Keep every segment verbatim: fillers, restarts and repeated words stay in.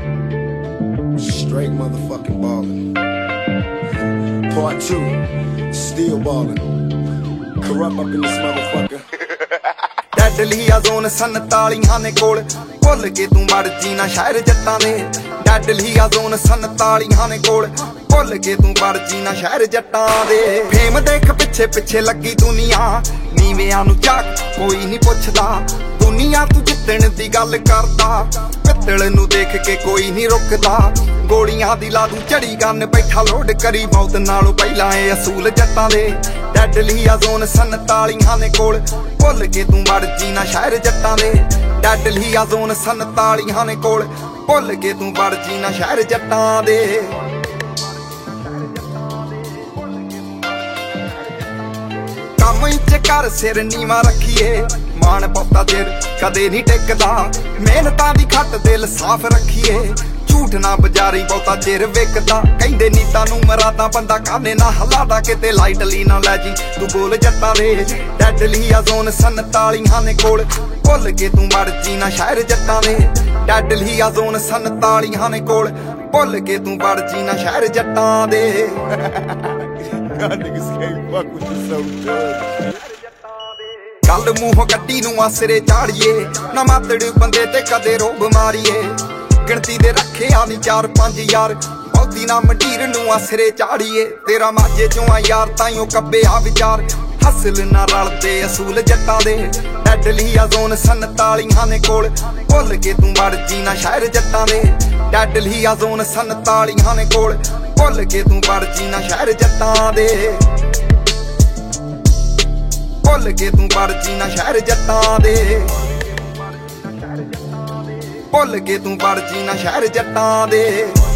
Straight motherfucking ballin'. Part two, still ballin'. Corrupt up in this motherfucker. Deadly ਆ zone ਸੰਤਾਲੀਆਂ ਨੇ ਕੋਲ ਭੁੱਲ ਕੇ ਤੂੰ ਮਰਜੀ ਨਾ ਸ਼ਹਿਰ ਜੱਟਾਂ ਦੇ ਡੈਡਲੀ ਆ ਜ਼ੋਨ ਸੰਤਾਲੀਆਂ ਨੇ ਕੋਲ ਭੁੱਲ ਕੇ ਤੂੰ ਮਰਜੀ ਨਾ ਸ਼ਹਿਰ ਜੱਟਾਂ ਦੇ ਫੇਮ ਦੇਖ ਪਿੱਛੇ ਪਿੱਛੇ ਲੱਗੀ ਦੁਨੀਆ ਨੀਵਿਆਂ ਨੂੰ ਝਾਕ ਕੋਈ ਨਹੀਂ ਪੁੱਛਦਾ ਦੁਨੀਆ ਤੂੰ ਜਿੱਤਣ ਦੀ ਗੱਲ ਕਰਦਾ ਪਿੱਤਲ ਨੂੰ ਦੇਖ ਕੇ ਕੋਈ ਨਹੀਂ ਰੁਕਦਾ ਗੋਲੀਆਂ ਦੀ ਲਾ ਦੂੰ ਝੜੀ ਗੰਨ ਬੈਠਾ ਲੋਡ ਕਰੀ ਮੌਤ ਨਾਲੋਂ ਪਹਿਲਾਂ ਇਹ ਅਸੂਲ ਜੱਟਾਂ ਦੇ ਡੈਡਲੀ ਆ ਜ਼ੋਨ ਸੰਤਾਲੀਆਂ ਨੇ ਕੋਲ ਭੁੱਲ ਕੇ ਤੂੰ ਮਰਜੀ ਨਾ ਸ਼ਹਿਰ ਜੱਟਾਂ ਦੇ ਡੈਡਲੀ ਆ ਜ਼ੋਨ ਸੰਤਾਲੀਆਂ ਨੇ ਕੋਲ ਭੁੱਲ ਕੇ ਤੂੰ ਮਰਜੀ ਨਾ ਸ਼ਹਿਰ ਜੱਟਾਂ ਦੇ ਕੰਮ ਇੱਥੇ ਕਰ ਸਿਰ ਨੀਵਾ ਰੱਖੀਏ ਮਾਣ ਬਹੁਤਾ ਚਿਰ ਕਦੇ ਨਹੀਂ ਟਿਕਦਾ ਮਿਹਨਤਾਂ ਦੀ ਖੱਟ ਦਿਲ ਸਾਫ਼ ਰੱਖੀਏ ਝੂਠ ਨਾ ਬਜਾਰੀ ਬਹੁਤਾ ਚਿਰ ਵਿਕਦਾ ਕਹਿੰਦੇ ਨੀਤਾਂ ਨੂੰ ਮਰਾਦਾ ਬੰਦਾ ਕਾਨੇ ਨਾ ਹਲਾਦਾ ਕਿਤੇ ਲਾਈਟਲੀ ਨਾ ਲੈ ਜੀ ਤੂੰ ਬੋਲ ਜੱਟਾਂ ਦੇ ਡੈਡਲੀ ਆ ਜ਼ੋਨ ਸੰਤਾਲੀਆਂ ਨੇ ਕੋਲ ਭੁੱਲ ਕੇ ਤੂੰ ਮਰਜੀ ਨਾ ਸ਼ਹਿਰ ਜੱਟਾਂ ਦੇ ਡੈਡਲੀ ਆ ਜ਼ੋਨ ਸੰਤਾਲੀਆਂ ਨੇ ਕੋਲ ਭੁੱਲ ਕੇ ਤੂੰ ਮਰਜੀ ਨਾ ਸ਼ਹਿਰ ਜੱਟਾਂ ਦੇ Y'all niggas can't fuck with you so good. ਗੱਲ ਮੂੰਹੋਂ ਕੱਢੀ ਨੂੰ ਆਸਰੇ ਚਾੜੀਏ ਨਾ ਮਾਤੜ ਬੰਦੇ ਤੇ ਕਦੇ ਰੋਬ ਮਾਰੀਏ ਗਿਣਤੀ ਦੇ ਰੱਖਿਆ ਨੀ ਚਾਰ ਪੰਜ ਯਾਰ ਬਹੁਤੀ ਨਾ ਮੰਡੀਰ ਨੂੰ ਆਸਰੇ ਚਾੜੀਏ ਤੇਰਾ ਮਾਝੇ ਚੋਂ ਆ ਯਾਰ ਤਾਈਓ ਕੱਬੇ ਆ ਵਿਚਾਰ ਹਸਲ ਨਾ ਰਲਦੇ ਅਸੂਲ ਜੱਟਾਂ ਦੇ ਡੈਡਲੀ ਆ ਜ਼ੋਨ ਸੰਤਾਲੀਆਂ ਨੇ ਕੋਲ ਭੁੱਲ ਕੇ ਤੂੰ ਮਰਜੀ ਨਾ ਸ਼ਹਿਰ ਜੱਟਾਂ ਦੇ ਡੈਡਲੀ ਆ ਜ਼ੋਨ ਸੰਤਾਲੀਆਂ ਨੇ ਕੋਲ ਭੁੱਲ ਕੇ ਤੂੰ ਮਰਜੀ ਨਾ ਸ਼ਹਿਰ ਜੱਟਾਂ ਦੇ ਭੁੱਲ ਕੇ ਤੂੰ ਮਰਜੀ ਨਾ ਸ਼ਹਿਰ ਜੱਟਾਂ ਦੇ ਭੁੱਲ ਕੇ ਤੂੰ ਮਰਜੀ ਨਾ ਸ਼ਹਿਰ ਜੱਟਾਂ ਦੇ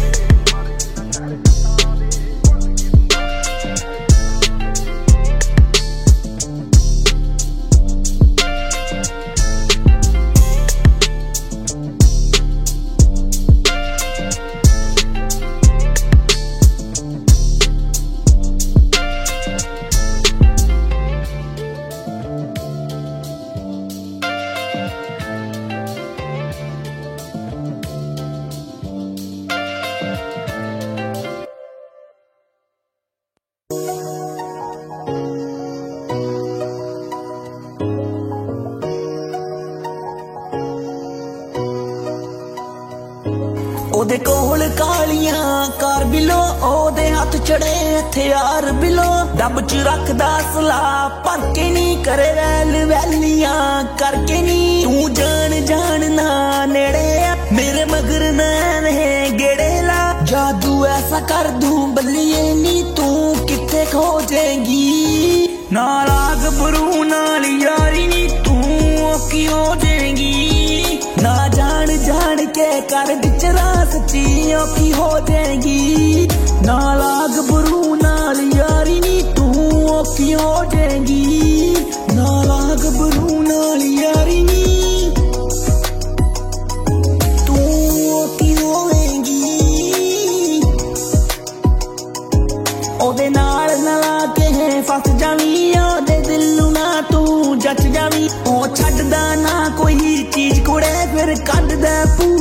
ਉਹਦੇ ਕੋਲ ਕਾਲੀਆਂ ਕਾਰ ਬਿਲੋ ਉਹਦੇ ਹੱਥ ਚੜੇ ਹਥਿਆਰ ਬਿਲੋ ਡੱਬ ਚ ਰੱਖਦਾ ਸਲਾਹ ਭਰ ਕੇ ਨਹੀਂ ਕਰੇ ਵੈਲ ਵੈਲੀਆਂ ਕਰਕੇ ਨਹੀਂ ਤੂੰ ਜਾਣ ਜਾਣ ਨਾ ਨੇੜੇ ਮੇਰੇ ਮਗਰ ਨਾ ਰਹੇ ਗੇੜੇ ਲਾ ਜਾਦੂ ਐਸਾ ਕਰ ਦੂੰ ਬੱਲੀਏ ਨੀ ਤੂੰ ਕਿੱਥੇ ਖੋ ਜਾਏਗੀ ਨਾਲ ਆਗ ਬਰੂ ਨਾਲ ਯਾਰੀ ਨੀ ਤੂੰ ਔਖੀ ਹੋ ਜਾਏਗੀ ਨਾ ਜਾਣ ਜਾਣ ਕੇ ਕਰ ਵਿਚਰਾ ਸੱਚੀ ਔਖੀ ਹੋ ਜਾਏਗੀ ਨਾ ਲਾਗ ਬਰੂ ਨਾਲ ਯਾਰੀ ਨੀ ਤੂੰ ਔਖੀ ਹੋ ਜਾਏਗੀ ਨਾ ਲਾਗ ਬਰੂ ਨਾਲ ਯਾਰੀ ਨੀ ਤੂੰ ਔਖੀ ਹੋਵੇਂਗੀ ਉਹਦੇ ਨਾਲ ਨਾ ਲਾ ਕੇ ਫਸ ਜਾਵੀਂ ਉਹਦੇ ਦਿਲ ਨੂੰ ਨਾ ਤੂੰ ਜੱਚ ਜਾਵੀਂ ਉਹ ਛੱਡਦਾ ਨਾ ਕੋਈ ਚੀਜ਼ ਕੁੜੇ ਫਿਰ ਕੱਢਦਾ